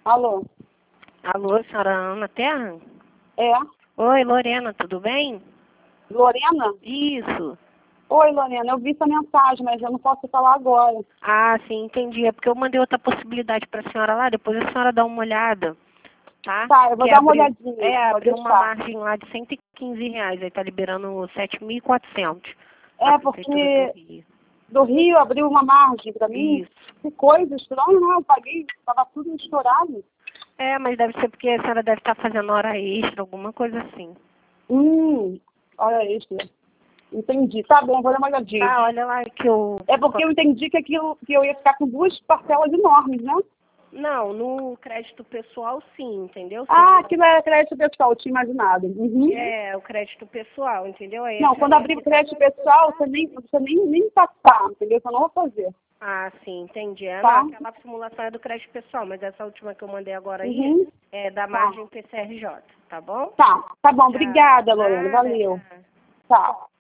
Alô? Alô, senhora Ana Terra? É? Oi, Lorena, tudo bem? Lorena? Isso. Oi, Lorena, eu vi sua mensagem, mas eu não posso falar agora. Ah, sim, entendi. É porque eu mandei outra possibilidade para a senhora lá, depois a senhora dá uma olhada, tá? Tá, eu vou Que dar uma abriu, olhadinha. Pode abriu uma deixar. margem lá de R$ 115, aí tá liberando 7.400 a É, Prefeitura do porque Rio. do Rio abriu uma margem pra mim. Isso. Que coisa estranha, né? Eu paguei, tava tudo estourado. É, mas deve ser porque a senhora deve estar fazendo hora extra, alguma coisa assim. Olha isso. Entendi. Tá bom, vou dar uma olhadinha. Tá, olha lá que eu... É porque eu entendi que aquilo que eu ia ficar com duas parcelas enormes, né? Não, no crédito pessoal sim, entendeu? Ah, aquilo era crédito pessoal, eu tinha imaginado. Uhum. É, o crédito pessoal, entendeu? Aí Não, quando abrir o crédito pessoal, você nem passar, entendeu? Eu não vou fazer. Ah, sim, entendi. Tá? Não, aquela simulação é do crédito pessoal, mas essa última que eu mandei agora aí Uhum. é da margem PCRJ, tá bom? Tá bom. Tchau. Obrigada, Lorena. Nada, Valeu. tchau. Tchau.